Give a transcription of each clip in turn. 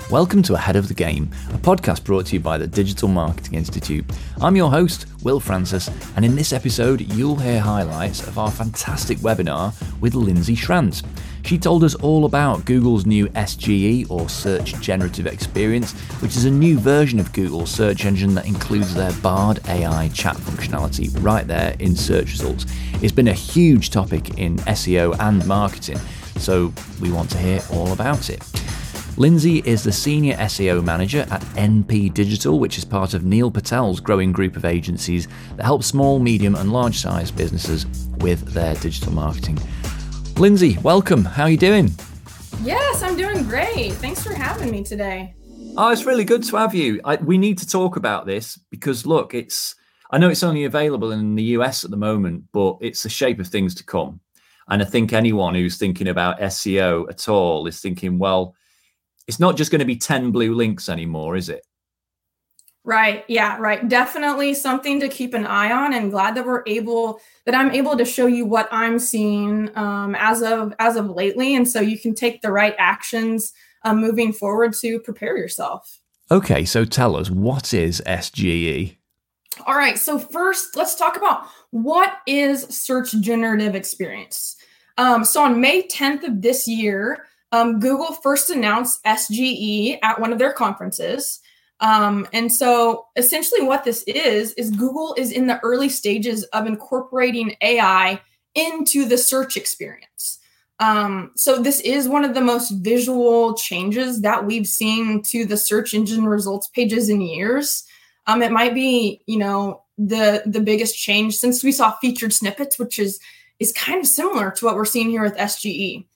Welcome to Ahead of the Game, a podcast brought to you by the Digital Marketing Institute. I'm your host, Will Francis, and in this episode, you'll hear highlights of our fantastic webinar with Lindsay Schrantz. She told us all about Google's new SGE, or Search Generative Experience, which is a new version of Google's search engine that includes their Bard AI chat functionality right there in search results. It's been a huge topic in SEO and marketing, so we want to hear all about it. Lindsay is the Senior SEO Manager at NP Digital, which is part of Neil Patel's growing group of agencies that help small, medium and large-sized businesses with their digital marketing. Lindsay, welcome. How are you doing? Yes, I'm doing great. Thanks for having me today. Oh, it's really good to have you. We need to talk about this because, look, I know it's only available in the US at the moment, but it's the shape of things to come. And I think anyone who's thinking about SEO at all is thinking, well, it's not just going to be 10 blue links anymore, is it? Right. Yeah, right. Definitely something to keep an eye on, and glad that I'm able to show you what I'm seeing as of lately. And so you can take the right actions moving forward to prepare yourself. Okay. So tell us, what is SGE? All right. So first, let's talk about what is Search Generative Experience. So on May 10th of this year, Google first announced SGE at one of their conferences. And so essentially what this is Google is in the early stages of incorporating AI into the search experience. So this is one of the most visual changes that we've seen to the search engine results pages in years. It might be, the biggest change since we saw featured snippets, which is kind of similar to what we're seeing here with SGE.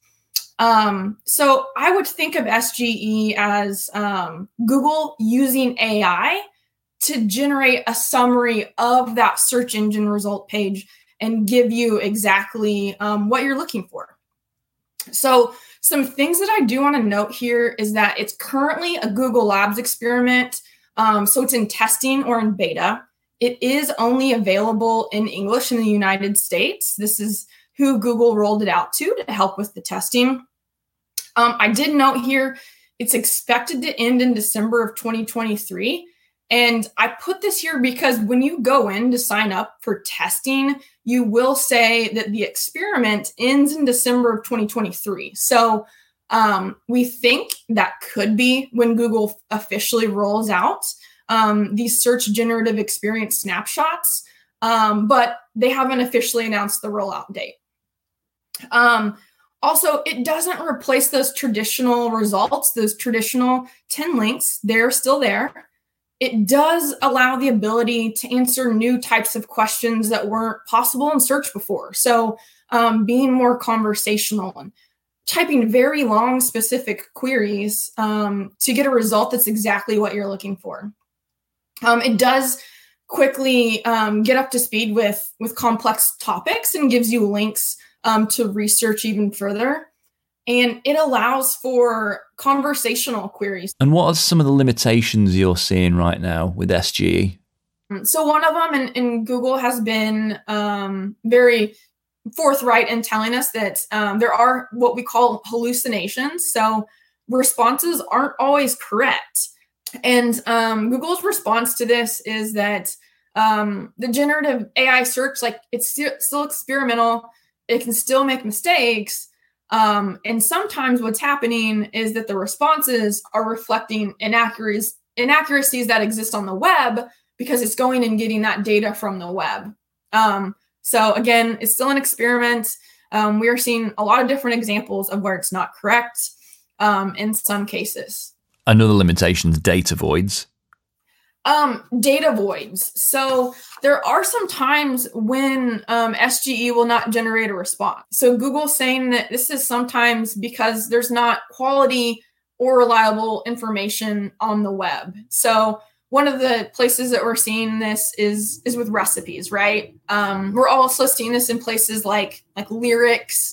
So I would think of SGE as Google using AI to generate a summary of that search engine result page and give you exactly what you're looking for. So some things that I do want to note here is that it's currently a Google Labs experiment. So it's in testing or in beta. It is only available in English in the United States. This is who Google rolled it out to help with the testing. I did note here, it's expected to end in December of 2023. And I put this here because when you go in to sign up for testing, you will say that the experiment ends in December of 2023. So we think that could be when Google officially rolls out these Search Generative Experience snapshots, but they haven't officially announced the rollout date. Also, it doesn't replace those traditional results, those traditional 10 links. They're still there. It does allow the ability to answer new types of questions that weren't possible in search before. So being more conversational and typing very long, specific queries to get a result that's exactly what you're looking for. It does quickly get up to speed with complex topics and gives you links to research even further. And it allows for conversational queries. And what are some of the limitations you're seeing right now with SGE? So one of them, and Google has been very forthright in telling us that there are what we call hallucinations. So responses aren't always correct. And Google's response to this is that the generative AI search, it's still experimental. It can still make mistakes. And sometimes what's happening is that the responses are reflecting inaccuracies that exist on the web because it's going and getting that data from the web. So again, it's still an experiment. We are seeing a lot of different examples of where it's not correct in some cases. Another limitation is data voids. Data voids. So there are some times when SGE will not generate a response. So Google's saying that this is sometimes because there's not quality or reliable information on the web. So one of the places that we're seeing this is with recipes, right? We're also seeing this in places like lyrics.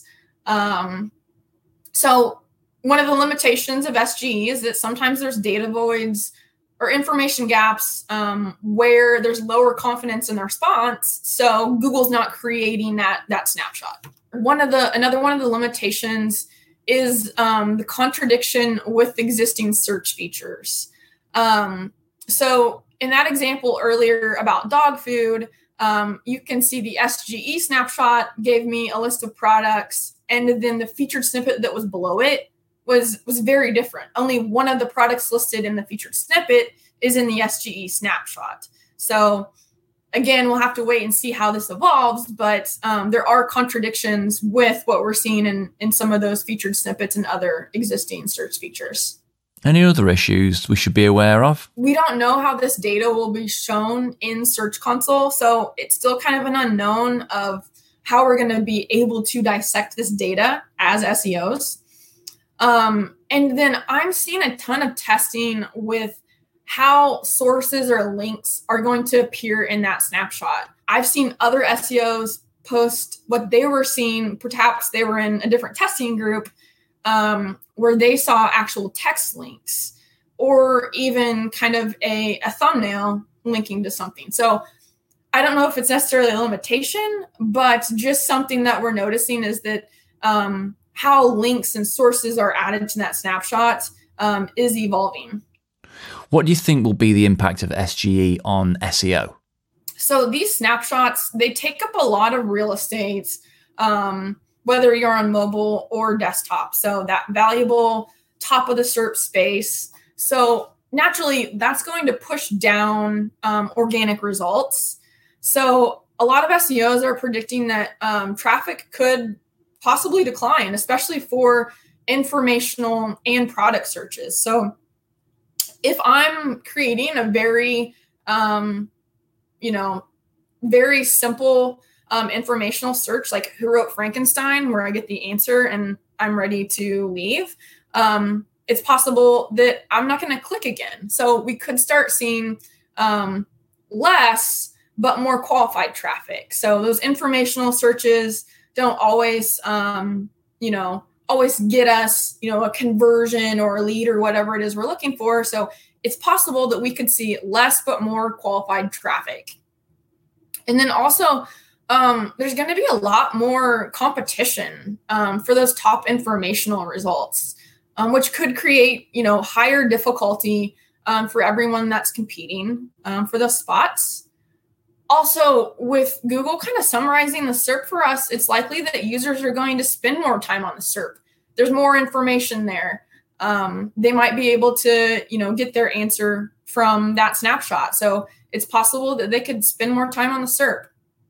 So one of the limitations of SGE is that sometimes there's data voids or information gaps where there's lower confidence in the response. So Google's not creating that snapshot. Another one of the limitations is the contradiction with existing search features. So in that example earlier about dog food, you can see the SGE snapshot gave me a list of products, and then the featured snippet that was below it was very different. Only one of the products listed in the featured snippet is in the SGE snapshot. So again, we'll have to wait and see how this evolves, but there are contradictions with what we're seeing in some of those featured snippets and other existing search features. Any other issues we should be aware of? We don't know how this data will be shown in Search Console, so it's still kind of an unknown of how we're going to be able to dissect this data as SEOs. And then I'm seeing a ton of testing with how sources or links are going to appear in that snapshot. I've seen other SEOs post what they were seeing. Perhaps they were in a different testing group where they saw actual text links or even kind of a thumbnail linking to something. So I don't know if it's necessarily a limitation, but just something that we're noticing is that how links and sources are added to that snapshot is evolving. What do you think will be the impact of SGE on SEO? So these snapshots, they take up a lot of real estate, whether you're on mobile or desktop. So that valuable top of the SERP space. So naturally, that's going to push down organic results. So a lot of SEOs are predicting that traffic could possibly decline, especially for informational and product searches. So if I'm creating a very, very simple informational search, like who wrote Frankenstein, where I get the answer and I'm ready to leave, it's possible that I'm not going to click again. So we could start seeing less, but more qualified traffic. So those informational searches don't always, always get us, a conversion or a lead or whatever it is we're looking for. So it's possible that we could see less but more qualified traffic. And then also, there's going to be a lot more competition for those top informational results, which could create, higher difficulty for everyone that's competing for those spots. Also, with Google kind of summarizing the SERP for us, it's likely that users are going to spend more time on the SERP. There's more information there. They might be able to, get their answer from that snapshot. So it's possible that they could spend more time on the SERP.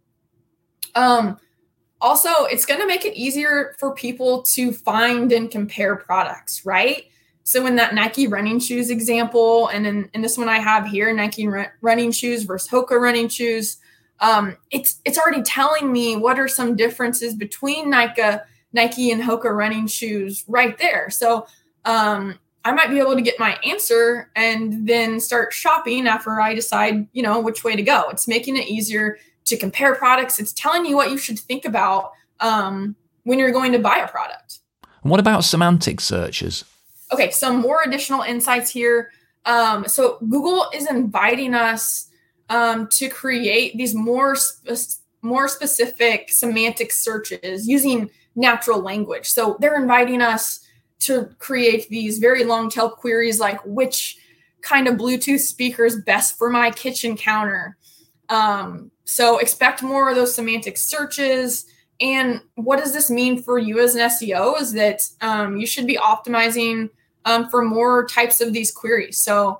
Also, it's going to make it easier for people to find and compare products, right? So in that Nike running shoes example, and in this one I have here, Nike running shoes versus Hoka running shoes, it's already telling me what are some differences between Nike and Hoka running shoes right there. So I might be able to get my answer and then start shopping after I decide, which way to go. It's making it easier to compare products. It's telling you what you should think about when you're going to buy a product. And what about semantic searches? Okay, some more additional insights here. So Google is inviting us to create these more specific semantic searches using natural language. So they're inviting us to create these very long tail queries like which kind of Bluetooth speaker is best for my kitchen counter. So expect more of those semantic searches. And what does this mean for you as an SEO is that you should be optimizing for more types of these queries. So,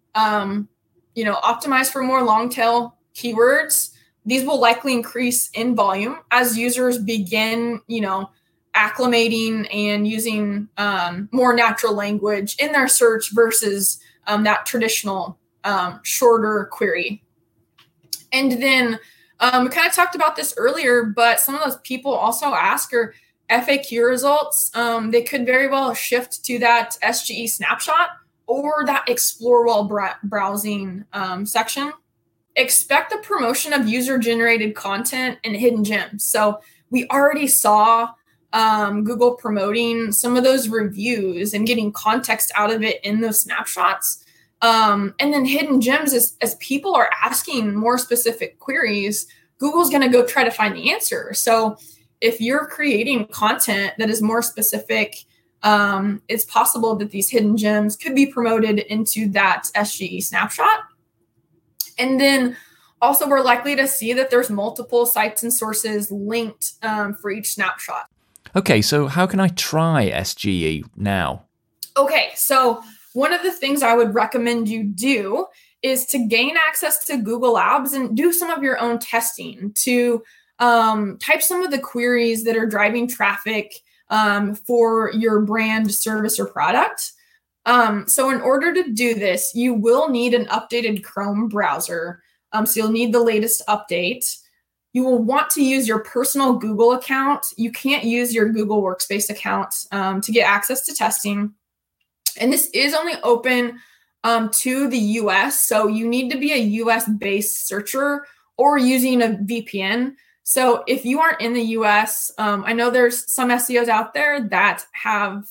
optimize for more long tail keywords. These will likely increase in volume as users begin, acclimating and using more natural language in their search versus that traditional shorter query. And then we kind of talked about this earlier, but some of those people also ask are FAQ results. They could very well shift to that SGE snapshot or that explore while browsing section. Expect the promotion of user-generated content and hidden gems. So we already saw Google promoting some of those reviews and getting context out of it in those snapshots. And then hidden gems, as people are asking more specific queries, Google's going to go try to find the answer. So if you're creating content that is more specific it's possible that these hidden gems could be promoted into that SGE snapshot. And then also, we're likely to see that there's multiple sites and sources linked for each snapshot. Okay, so how can I try SGE now? Okay, so one of the things I would recommend you do is to gain access to Google Labs and do some of your own testing to type some of the queries that are driving traffic for your brand, service, or product. So in order to do this, you will need an updated Chrome browser. So you'll need the latest update. You will want to use your personal Google account. You can't use your Google Workspace account to get access to testing. And this is only open to the US. So you need to be a US-based searcher or using a VPN. So if you aren't in the US, I know there's some SEOs out there that have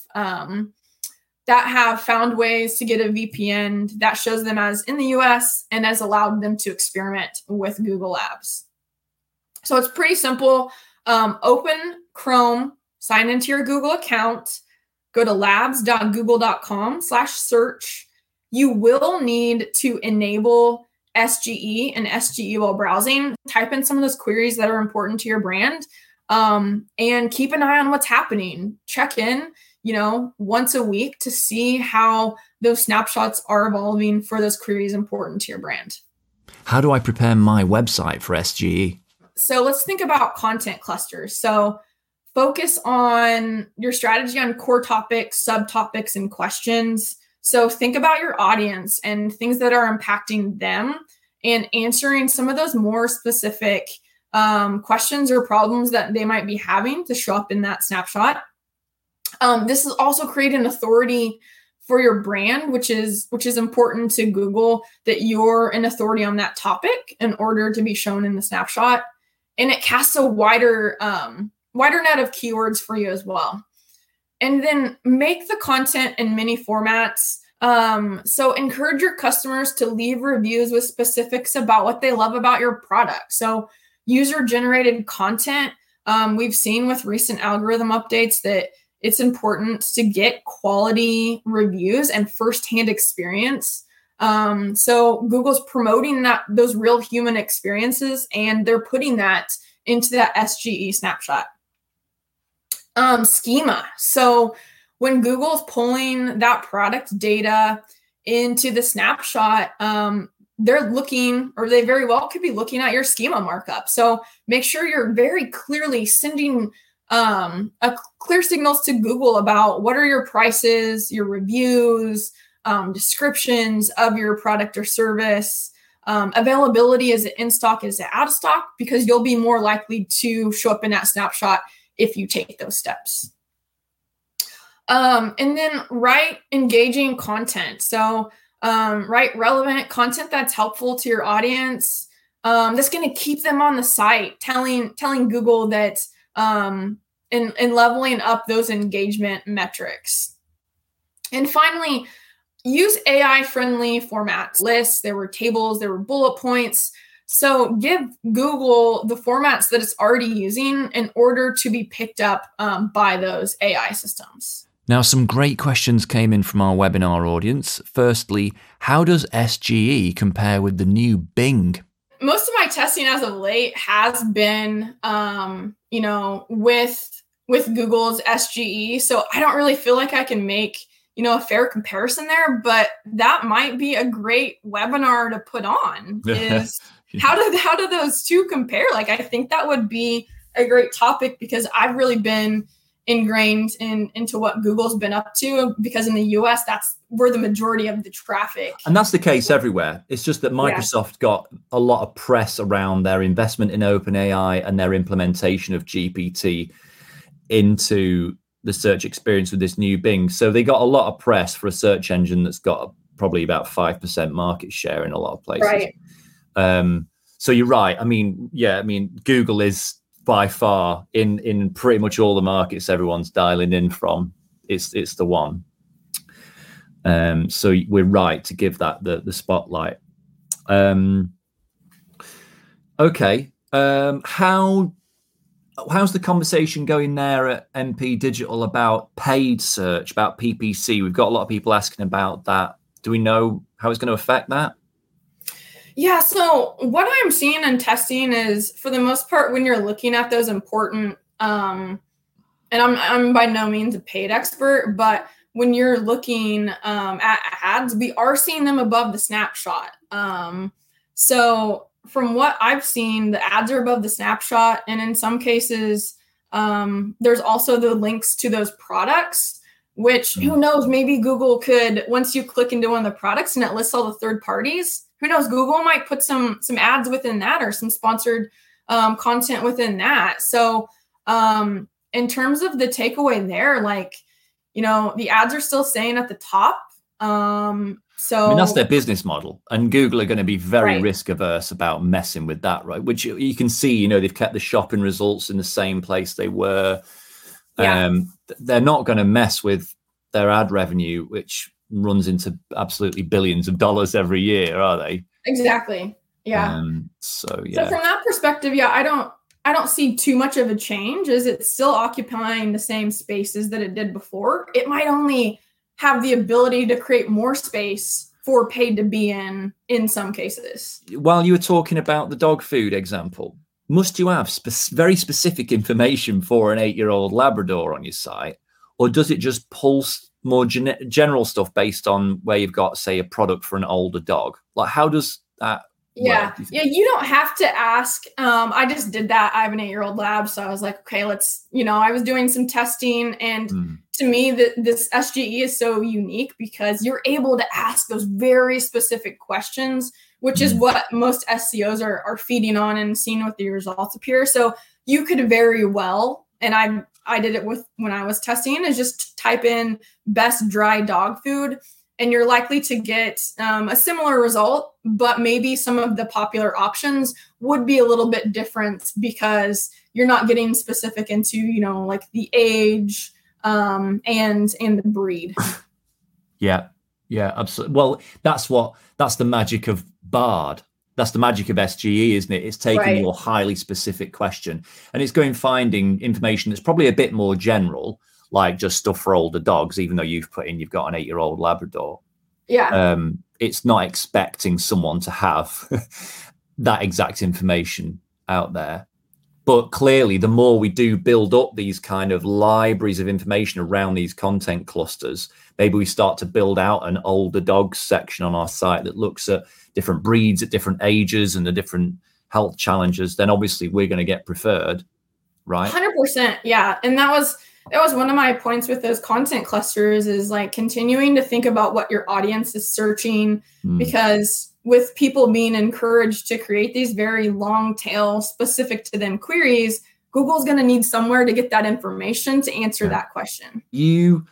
found ways to get a VPN that shows them as in the US and has allowed them to experiment with Google Labs. So it's pretty simple. Open Chrome, sign into your Google account, go to labs.google.com/search. You will need to enable SGE and SGE while browsing. Type in some of those queries that are important to your brand, and keep an eye on what's happening. Check in, once a week to see how those snapshots are evolving for those queries important to your brand. How do I prepare my website for SGE? So let's think about content clusters. So focus on your strategy on core topics, subtopics, and questions. So think about your audience and things that are impacting them and answering some of those more specific questions or problems that they might be having to show up in that snapshot. This is also creating authority for your brand, which is important to Google, that you're an authority on that topic in order to be shown in the snapshot. And it casts a wider net of keywords for you as well. And then make the content in many formats. So encourage your customers to leave reviews with specifics about what they love about your product. So user-generated content, we've seen with recent algorithm updates that it's important to get quality reviews and firsthand experience. So Google's promoting those real human experiences, and they're putting that into that SGE snapshot. Schema. So when Google's pulling that product data into the snapshot, they're looking, or they very well could be looking at your schema markup. So make sure you're very clearly sending clear signals to Google about what are your prices, your reviews, descriptions of your product or service, availability, is it in stock, is it out of stock, because you'll be more likely to show up in that snapshot if you take those steps. And then write engaging content. So write relevant content that's helpful to your audience. That's going to keep them on the site, telling Google that and leveling up those engagement metrics. And finally, use AI-friendly formats. Lists, there were tables, there were bullet points. So give Google the formats that it's already using in order to be picked up by those AI systems. Now, some great questions came in from our webinar audience. Firstly, how does SGE compare with the new Bing? Most of my testing as of late has been, with Google's SGE. So I don't really feel like I can make, a fair comparison there, but that might be a great webinar to put on is how do those two compare? Like, I think that would be a great topic because I've really been ingrained into what Google's been up to, because in the US, that's where the majority of the traffic. And that's the case everywhere. It's just that Microsoft got a lot of press around their investment in OpenAI and their implementation of GPT into the search experience with this new Bing. So they got a lot of press for a search engine that's got probably about 5% market share in a lot of places. Right. So you're right. Google is by far in pretty much all the markets everyone's dialing in from. It's the one. So we're right to give that the spotlight. Okay. how's the conversation going there at MP Digital about paid search, about PPC? We've got a lot of people asking about that. Do we know how it's going to affect that? Yeah, so what I'm seeing and testing is, for the most part, when you're looking at those important, and I'm by no means a paid expert, but when you're looking at ads, we are seeing them above the snapshot. So from what I've seen, the ads are above the snapshot, and in some cases, there's also the links to those products, which who knows, maybe Google could, once you click into one of the products and it lists all the third parties, who knows, Google might put some ads within that, or some sponsored content within that. So in terms of the takeaway there, like, the ads are still staying at the top. So I mean, that's their business model, and Google are going to be very risk averse about messing with that, right? Which you can see, they've kept the shopping results in the same place they were. Yeah. They're not going to mess with their ad revenue, which runs into absolutely billions of dollars every year, are they? Exactly. Yeah. So from that perspective, I don't see too much of a change, as it's still occupying the same spaces that it did before. It might only have the ability to create more space for paid to be in some cases. While you were talking about the dog food example, must you have very specific information for an 8-year-old Labrador on your site, or does it just pulse more general stuff based on where you've got, say, a product for an older dog? Like, how does that work? You don't have to ask. I just did that. I have an 8-year-old lab, so I was like, okay, let's, I was doing some testing, and to me, this SGE is so unique because you're able to ask those very specific questions, which is what most SEOs are feeding on and seeing what the results appear. So you could very well, and I did it when I was testing, is just type in best dry dog food, and you're likely to get a similar result, but maybe some of the popular options would be a little bit different because you're not getting specific into, like the age and the breed. Yeah, absolutely. Well, that's the magic of Bard. That's the magic of SGE, isn't it? It's taking your highly specific question and it's finding information that's probably a bit more general, like just stuff for older dogs, even though you've got an 8-year-old Labrador. Yeah. It's not expecting someone to have that exact information out there. But clearly, the more we do build up these kind of libraries of information around these content clusters, maybe we start to build out an older dogs section on our site that looks at different breeds at different ages and the different health challenges, then obviously we're going to get preferred, right? 100%. Yeah. And that was one of my points with those content clusters, is like continuing to think about what your audience is searching, because with people being encouraged to create these very long tail specific to them queries, Google's going to need somewhere to get that information to answer that question. You're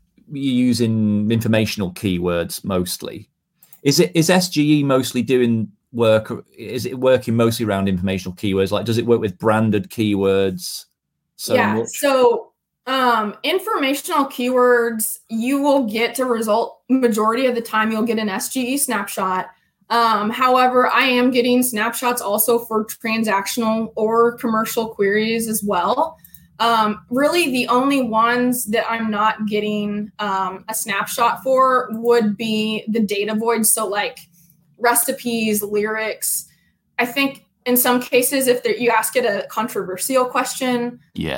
using informational keywords mostly. Is SGE mostly doing work? Is it working mostly around informational keywords? Like, does it work with branded keywords so much? So informational keywords, you will get a result majority of the time. You'll get an SGE snapshot. However, I am getting snapshots also for transactional or commercial queries as well. Really, the only ones that I'm not getting a snapshot for would be the data voids. So like recipes, lyrics. I think in some cases, if you ask it a controversial question,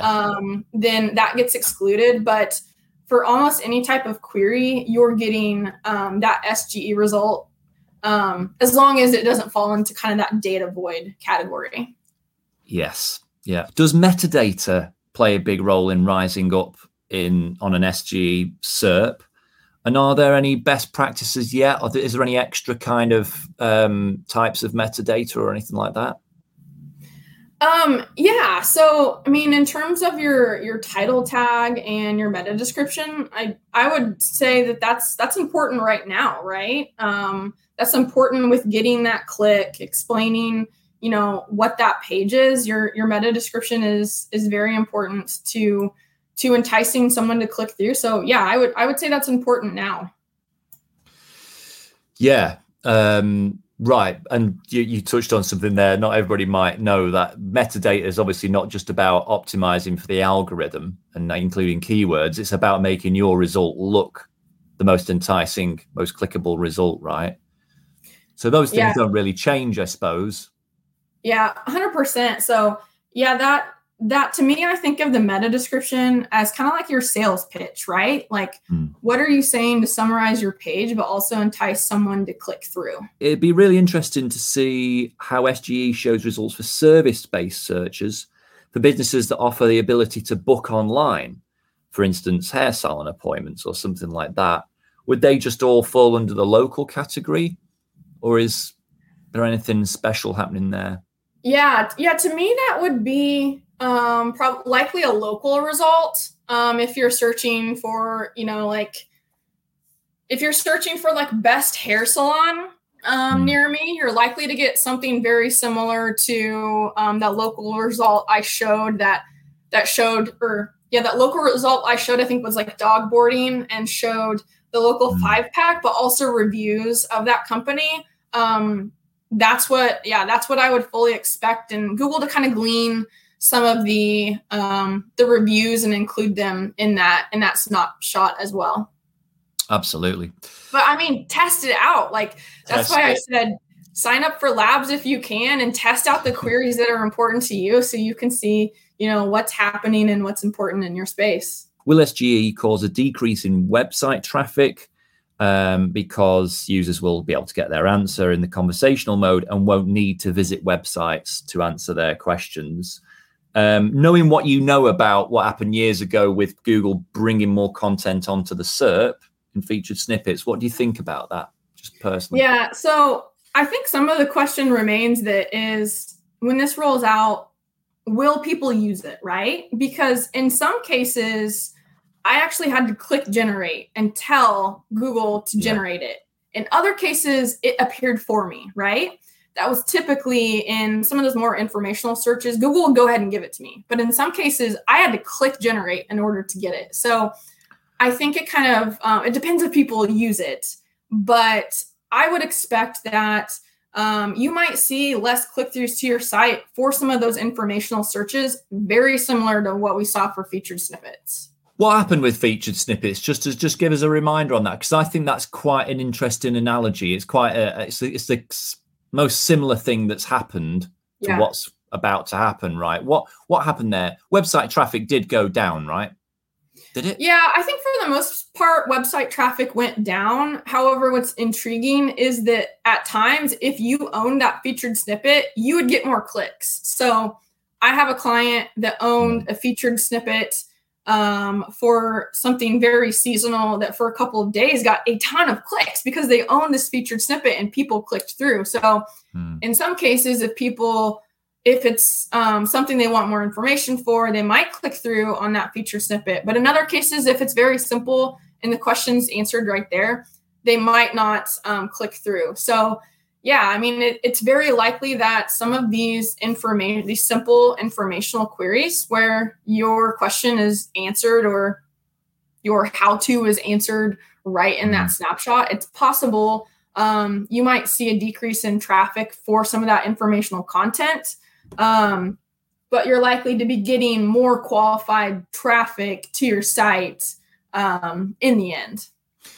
then that gets excluded. But for almost any type of query, you're getting that SGE result, as long as it doesn't fall into kind of that data void category. Yes. Yeah. Does metadata play a big role in rising up on an SGE SERP? And are there any best practices yet? Or is there any extra kind of types of metadata or anything like that? Yeah. So, I mean, in terms of your title tag and your meta description, I would say that's important right now, right? That's important with getting that click, explaining, what that page is. Your meta description is very important to enticing someone to click through. So yeah, I would say that's important now. Yeah. Right. And you touched on something there. Not everybody might know that metadata is obviously not just about optimizing for the algorithm and including keywords. It's about making your result look the most enticing, most clickable result, right? So those things don't really change, I suppose. Yeah, 100%. So yeah, that to me, I think of the meta description as kind of like your sales pitch, right? Like, what are you saying to summarize your page, but also entice someone to click through? It'd be really interesting to see how SGE shows results for service-based searches, for businesses that offer the ability to book online, for instance, hair salon appointments or something like that. Would they just all fall under the local category, or is there anything special happening there? Yeah. To me, that would be likely a local result. If you're searching for, if you're searching for like best hair salon near me, you're likely to get something very similar to that local result I showed. That local result I showed, I think, was like dog boarding and showed the local 5-pack, but also reviews of that company. That's what I would fully expect in Google to kind of glean some of the reviews and include them in that snapshot as well. Absolutely. But I mean, test it out. Like that's why I said sign up for labs if you can and test out the queries that are important to you so you can see, what's happening and what's important in your space. Will SGE cause a decrease in website traffic? Because users will be able to get their answer in the conversational mode and won't need to visit websites to answer their questions. Knowing what you know about what happened years ago with Google bringing more content onto the SERP and featured snippets, what do you think about that, just personally? Yeah, so I think some of the question remains that is, when this rolls out, will people use it, right? Because in some cases, I actually had to click generate and tell Google to generate it. In other cases, it appeared for me, right? That was typically in some of those more informational searches. Google would go ahead and give it to me. But in some cases, I had to click generate in order to get it. So I think it kind of, it depends if people use it. But I would expect that you might see less click-throughs to your site for some of those informational searches, very similar to what we saw for featured snippets. What happened with featured snippets? Just give us a reminder on that, because I think that's quite an interesting analogy. It's quite it's the most similar thing that's happened to what's about to happen, right? What happened there? Website traffic did go down, right? Did it? Yeah, I think for the most part, website traffic went down. However, what's intriguing is that at times, if you owned that featured snippet, you would get more clicks. So I have a client that owned a featured snippet for something very seasonal that for a couple of days got a ton of clicks because they own this featured snippet and people clicked through. So in some cases, if it's something they want more information for, they might click through on that featured snippet. But in other cases, if it's very simple and the question's answered right there, they might not click through. So yeah, I mean, it's very likely that some of these simple informational queries where your question is answered or your how-to is answered right in that snapshot, it's possible you might see a decrease in traffic for some of that informational content, but you're likely to be getting more qualified traffic to your site in the end.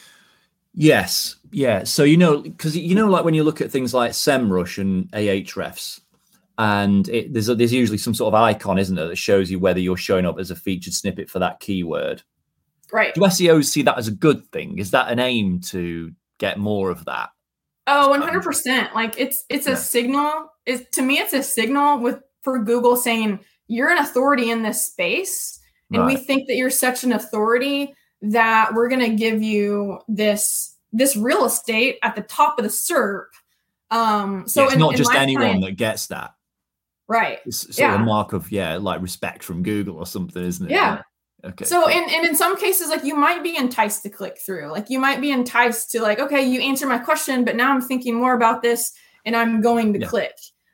Yes. Yeah. So, because, like when you look at things like SEMrush and Ahrefs, and there's usually some sort of icon, isn't there, that shows you whether you're showing up as a featured snippet for that keyword. Right. Do SEOs see that as a good thing? Is that an aim to get more of that? Oh, 100%. Like it's a signal. To me, it's a signal for Google saying you're an authority in this space. And we think that you're such an authority that we're going to give you this real estate at the top of the SERP. So it's not just anyone that gets that. Right. It's sort of a mark of, like respect from Google or something, isn't it? Yeah. Okay. So, and in some cases, like you might be enticed to click through, like you might be enticed to like, okay, you answer my question, but now I'm thinking more about this and I'm going to click.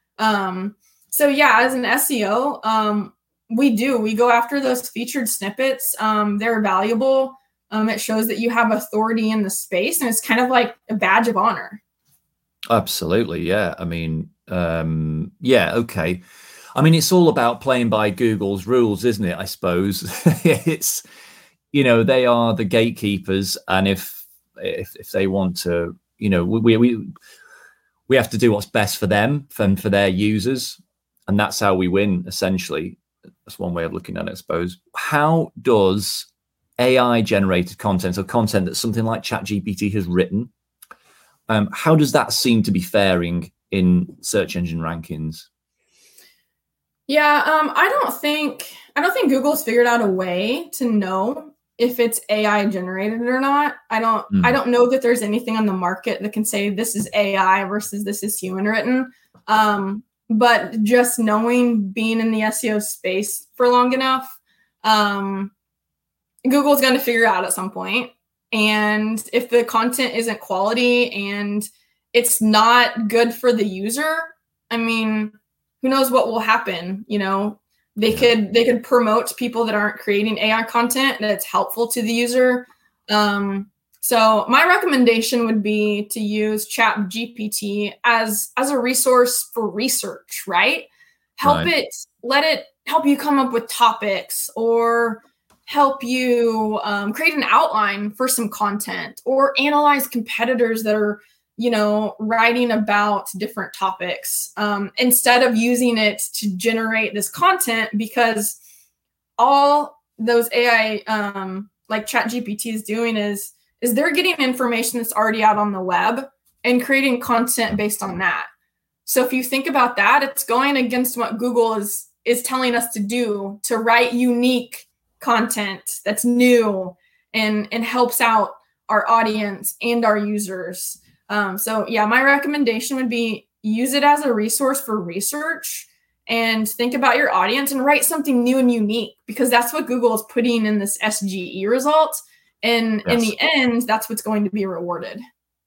So yeah, as an SEO, we go after those featured snippets. They're valuable. It shows that you have authority in the space, and it's kind of like a badge of honor. Absolutely, yeah. I mean, yeah, okay. I mean, it's all about playing by Google's rules, isn't it? I suppose it's, they are the gatekeepers, and if they want to, we have to do what's best for them and for their users, and that's how we win. Essentially, that's one way of looking at it, I suppose. How does AI generated content, or content that something like ChatGPT has written, how does that seem to be faring in search engine rankings? Yeah, I don't think Google's figured out a way to know if it's AI generated or not. I don't know that there's anything on the market that can say this is AI versus this is human written. But just knowing, being in the SEO space for long enough, Google's going to figure out at some point. And if the content isn't quality and it's not good for the user, I mean, who knows what will happen? They could promote people that aren't creating AI content that's helpful to the user. So my recommendation would be to use ChatGPT as a resource for research, right? Let it help you come up with topics, or help you create an outline for some content, or analyze competitors that are, writing about different topics, instead of using it to generate this content, because all those AI, like ChatGPT is doing is they're getting information that's already out on the web and creating content based on that. So if you think about that, it's going against what Google is telling us to do, to write unique content that's new and helps out our audience and our users. So yeah, my recommendation would be use it as a resource for research, and think about your audience and write something new and unique, because that's what Google is putting in this SGE result. And in the end, that's what's going to be rewarded.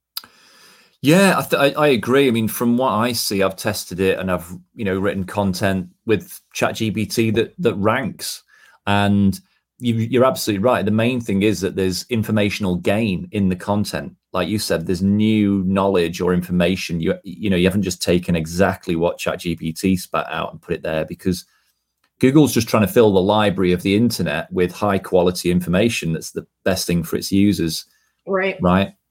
Yeah, I agree. I mean, from what I see, I've tested it and I've, written content with ChatGPT that ranks. And you're absolutely right. The main thing is that there's informational gain in the content. Like you said, there's new knowledge or information. You haven't just taken exactly what ChatGPT spat out and put it there, because Google's just trying to fill the library of the internet with high quality information that's the best thing for its users. Right.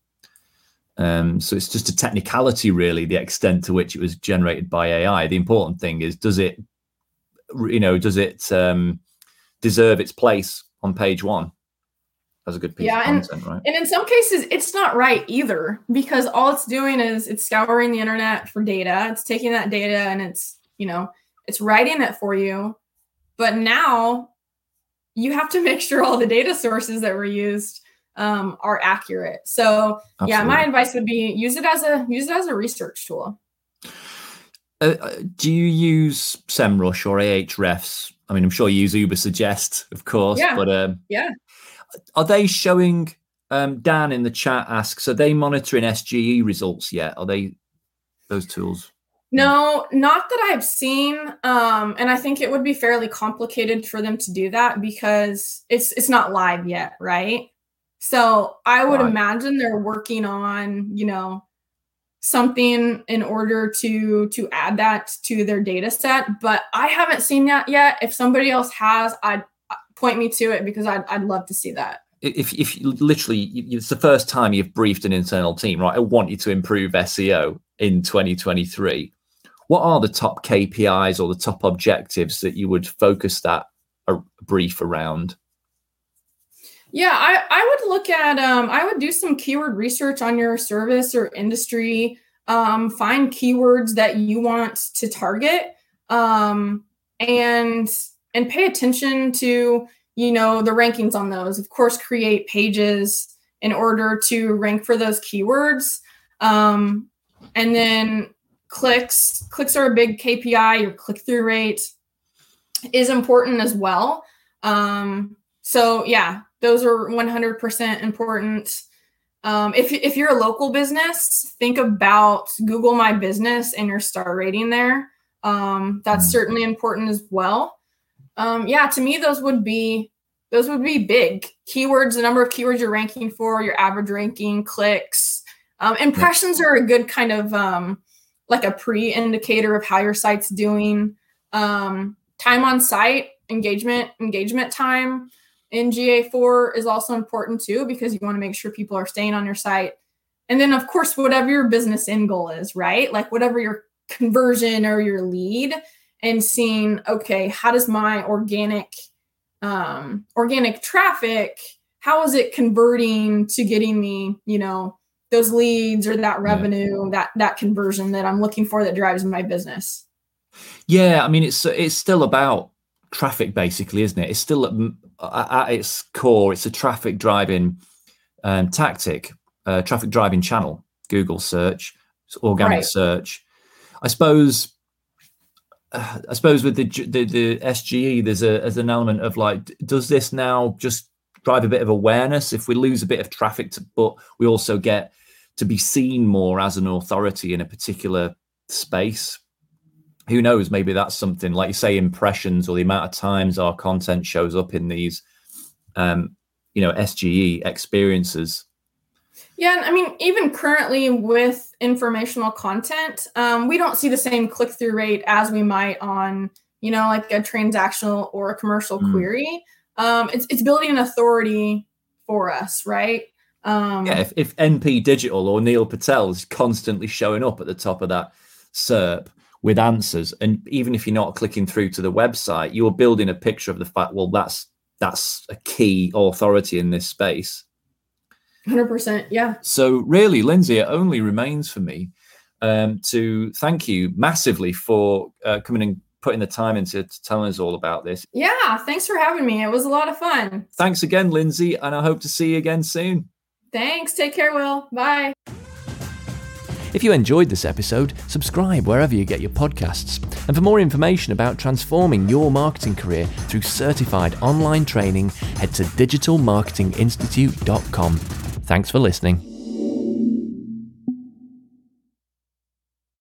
So it's just a technicality, really, the extent to which it was generated by AI. The important thing is, does it deserve its place on page one as a good piece of content, right? And in some cases, it's not right either, because all it's doing is it's scouring the internet for data. It's taking that data and it's writing it for you. But now you have to make sure all the data sources that were used are accurate. So absolutely. Yeah, my advice would be use it as a research tool. Do you use SEMrush or Ahrefs? I mean, I'm sure you use Ubersuggest, of course. Yeah. But yeah, are they showing? Dan in the chat asks, are they monitoring SGE results yet? Are they those tools? No, not that I've seen. And I think it would be fairly complicated for them to do that, because it's not live yet, right? So I would imagine they're working on, something in order to add that to their data set. But I haven't seen that yet. If somebody else has, I'd point me to it, because I'd love to see that. If literally it's the first time you've briefed an internal team, right? I want you to improve SEO in 2023. What are the top KPIs or the top objectives that you would focus that brief around? Yeah, I would look at, I would do some keyword research on your service or industry, find keywords that you want to target, and pay attention to, the rankings on those. Of course, create pages in order to rank for those keywords. And then clicks are a big KPI. Your click-through rate is important as well. So yeah, those are 100% important. If you're a local business, think about Google My Business and your star rating there. That's certainly important as well. Yeah, to me, those would be big keywords, the number of keywords you're ranking for, your average ranking, clicks, Impressions are a good kind of like a pre-indicator of how your site's doing. Time on site, engagement time in GA4 is also important too, because you want to make sure people are staying on your site. And then, of course, whatever your business end goal is, right? Like whatever your conversion or your lead, and seeing, okay, how does my organic traffic, how is it converting to getting me, those leads or that revenue, that conversion that I'm looking for that drives my business? Yeah, I mean, it's still about traffic, basically, isn't it? It's still at its core, it's a traffic driving tactic, traffic driving channel. Google search, organic search. I suppose with the SGE, there's an element of like, does this now just drive a bit of awareness if we lose a bit of traffic, but we also get to be seen more as an authority in a particular space? Who knows? Maybe that's something, like you say, impressions or the amount of times our content shows up in these, SGE experiences. Yeah, I mean, even currently with informational content, we don't see the same click-through rate as we might on, like a transactional or a commercial query. It's building an authority for us, right? If NP Digital or Neil Patel is constantly showing up at the top of that SERP with answers, and even if you're not clicking through to the website, you're building a picture of the fact, well, that's a key authority in this space. 100%, yeah. So really, Lindsay, it only remains for me to thank you massively for coming and putting the time into telling us all about this. Yeah, thanks for having me. It was a lot of fun. Thanks again, Lindsay, and I hope to see you again soon. Thanks. Take care, Will. Bye. If you enjoyed this episode, subscribe wherever you get your podcasts. And for more information about transforming your marketing career through certified online training, head to digitalmarketinginstitute.com. Thanks for listening.